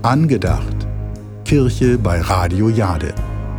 Angedacht. Kirche bei Radio Jade.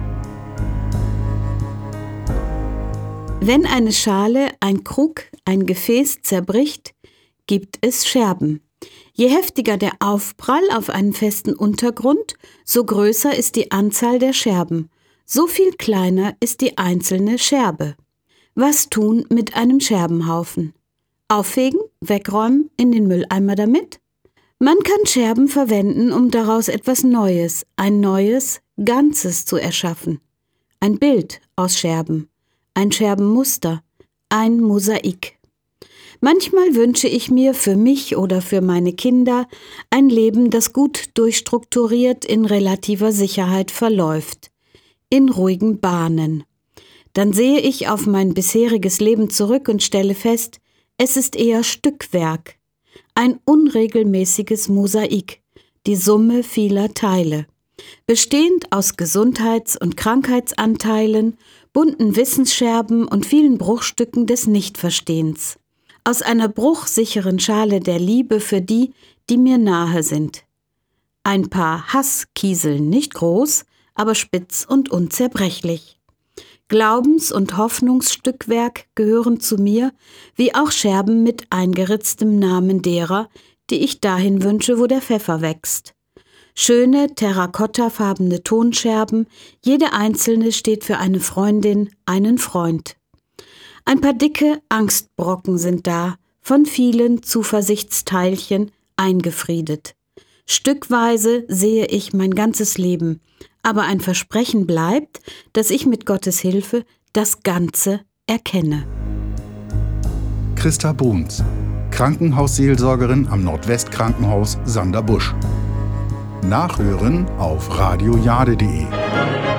Wenn eine Schale, ein Krug, ein Gefäß zerbricht, gibt es Scherben. Je heftiger der Aufprall auf einen festen Untergrund, so größer ist die Anzahl der Scherben, so viel kleiner ist die einzelne Scherbe. Was tun mit einem Scherbenhaufen? Aufhegen, wegräumen, in den Mülleimer damit? Man kann Scherben verwenden, um daraus etwas Neues, ein neues, Ganzes zu erschaffen. Ein Bild aus Scherben, ein Scherbenmuster, ein Mosaik. Manchmal wünsche ich mir für mich oder für meine Kinder ein Leben, das gut durchstrukturiert in relativer Sicherheit verläuft, in ruhigen Bahnen. Dann sehe ich auf mein bisheriges Leben zurück und stelle fest, es ist eher Stückwerk, ein unregelmäßiges Mosaik, die Summe vieler Teile, bestehend aus Gesundheits- und Krankheitsanteilen, bunten Wissensscherben und vielen Bruchstücken des Nichtverstehens. Aus einer bruchsicheren Schale der Liebe für die, die mir nahe sind. Ein paar Hasskieseln, nicht groß, aber spitz und unzerbrechlich. Glaubens- und Hoffnungsstückwerk gehören zu mir, wie auch Scherben mit eingeritztem Namen derer, die ich dahin wünsche, wo der Pfeffer wächst. Schöne, terrakottafarbene Tonscherben, jede einzelne steht für eine Freundin, einen Freund. Ein paar dicke Angstbrocken sind da, von vielen Zuversichtsteilchen eingefriedet. Stückweise sehe ich mein ganzes Leben, aber ein Versprechen bleibt, dass ich mit Gottes Hilfe das Ganze erkenne. Christa Bruns, Krankenhausseelsorgerin am Nordwestkrankenhaus Sanderbusch. Nachhören auf radiojade.de.